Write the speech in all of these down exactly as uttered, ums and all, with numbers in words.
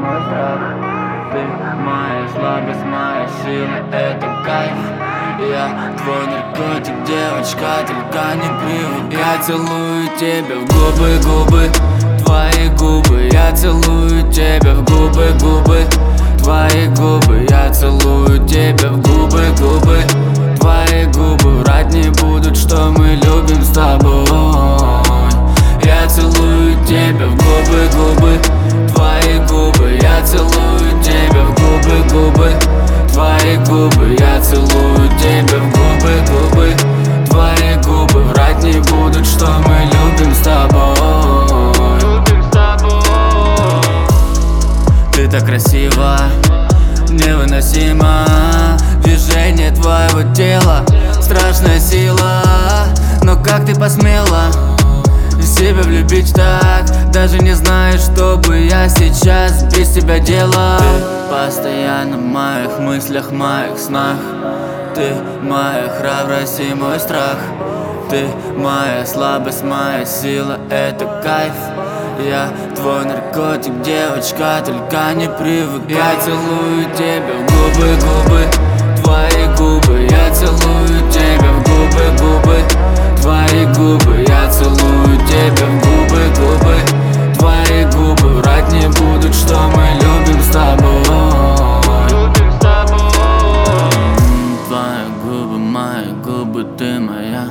мой страх. Ты моя слабость, моя сила, это кайф. Я твой наркотик, девочка, только не привык. Я целую тебя в губы, губы, твои губы. Я целую тебя в губы, губы, твои губы. Я целую тебя в губы, губы, твои губы. Врать не будут, что мы любим с тобой. Я целую тебя в губы, губы, твои губы. Я целую тебя в губы, губы, твои губы. Я целую тебя в губы, губы, твои губы. Врать не будут, что мы любим с тобой. Любим с тобой. Ты так красива, невыносимо. Движение твоего тела, страшная сила. Но как ты посмела в себя влюбить так? Даже не знаю, что бы я сейчас без тебя делал. Ты постоянно в моих мыслях, в моих снах. Ты моя храбрость и мой страх. Ты моя слабость, моя сила, это кайф. Я твой наркотик, девочка, только не привык. Я целую тебя в губы, губы, твои губы. Я целую тебя в губы, губы, твои губы. Я целую тебя в губы, губы, твои губы. Врать не будут, что мы любим с тобой. Любим с тобой. Твои губы, мои губы, ты моя.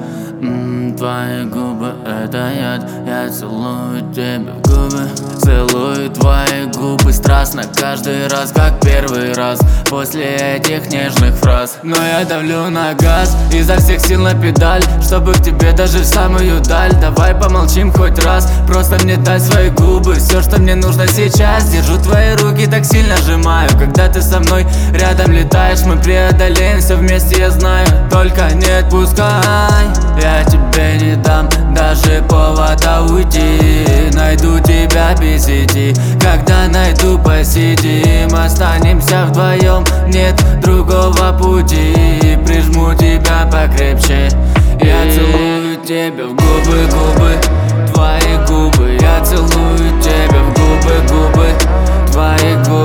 Твои губы — это яд. Я целую тебя в губы, целую твои губы страстно каждый раз, как первый раз после этих нежных фраз. Но я давлю на газ, изо всех сил на педаль, чтобы к тебе даже в самую даль. Давай помолчим хоть раз, просто мне дай свои губы. Все, что мне нужно сейчас, держу твои руки, так сильно сжимаю. Когда ты со мной рядом летаешь, мы преодолеем все вместе, я знаю. Только не отпускай, я тебе не дам даже повода уйти. Найду тебя без сети, когда найду, посидим. Останемся вдвоем, нет другого пути. Прижму тебя покрепче. Я целую тебя в губы, губы, твои губы. Я целую тебя в губы, губы, твои губы.